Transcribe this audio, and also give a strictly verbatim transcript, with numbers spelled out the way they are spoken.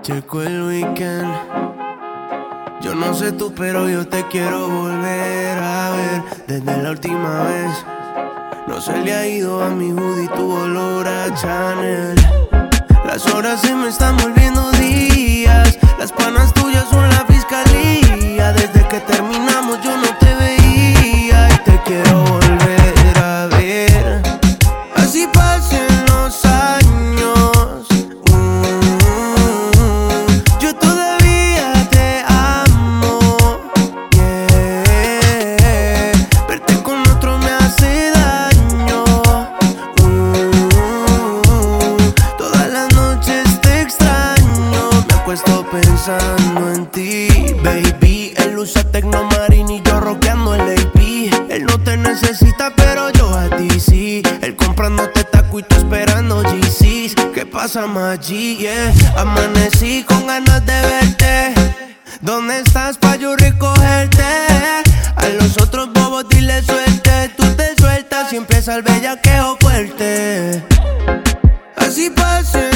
Llegó el weekend. Yo no sé tú, pero yo te quiero volver a ver. Desde la última vez no se le ha ido a mi hoodie tu olor a Chanel. Las horas se me están volviendo días. Las panas tuyas son la fiscalía. Desde que terminamos yo no te veía y te quiero volver a ver. Así pasen los años, mm, yo todavía te amo, yeah. Verte con otro me hace daño, mm, todas las noches te extraño. Me acuesto pensando en ti, baby. Él usa Tecnomarine y yo rockeando el A P. Él no te necesita, pero yo a ti sí. Él comprándote taco y tú esperando G Cs. ¿Qué pasa, Maggi? Yeah. Amanecí con ganas de verte. ¿Dónde estás pa' yo recogerte? A los otros bobos dile suerte. Tú te sueltas y empieza el bellaqueo fuerte. Así pase